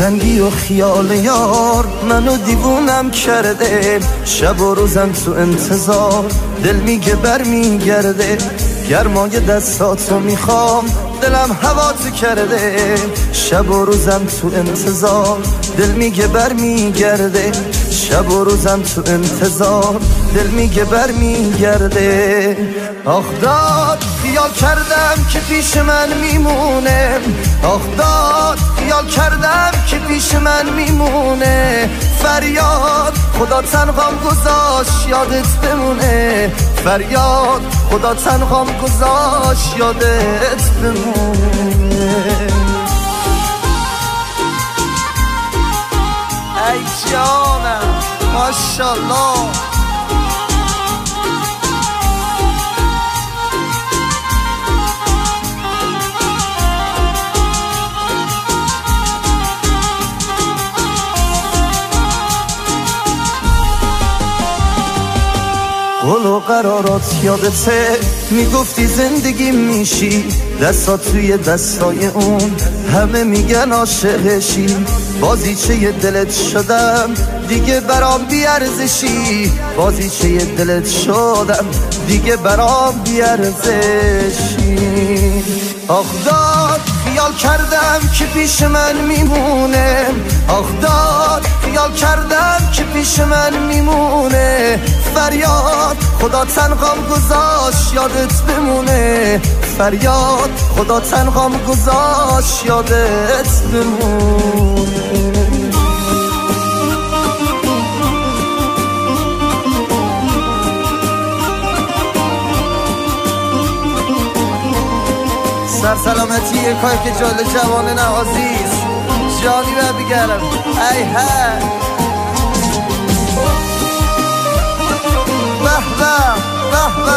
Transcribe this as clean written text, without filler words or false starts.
دلتنگی و خیال یار منو دیوونم کرده، شب و روزم تو انتظار، دل میگه بر میگرده، گرمای دستاتو میخوام، دلم هواتو کرده، شب و روزم تو انتظار، دل میگه بر میگرده، شب و روزم تو انتظار، دل میگه بر میگرده. آخ داد خیال کردم که پیش من میمونه، آخ داد خیال کردم که پیش من میمونه، فریاد خدا تنهام گذاشت یادت بمونه، فریاد خدا تنهام گذاشت یادت بمونه. ای جانم ماشالله. قول و قرارات یادته، میگفتی زندگی میشی، دستات توی دستای اون، همه میگن عاشقشی، بازیچه دلت شدم دیگه برام بیارزشی، بازیچه دلت شدم دیگه برام بیارزشی. آخ داد خیال کردم که پیش من میمونه، آخ داد خیال کردم که پیش من میمونه، فریاد خدا تنهام گذاشت یادت بمونه، فریاد خدا تنهام گذاشت یادت بمونه. سلامتی کاری که جال جوانه عزیز جانی و بگرم ای ها به به به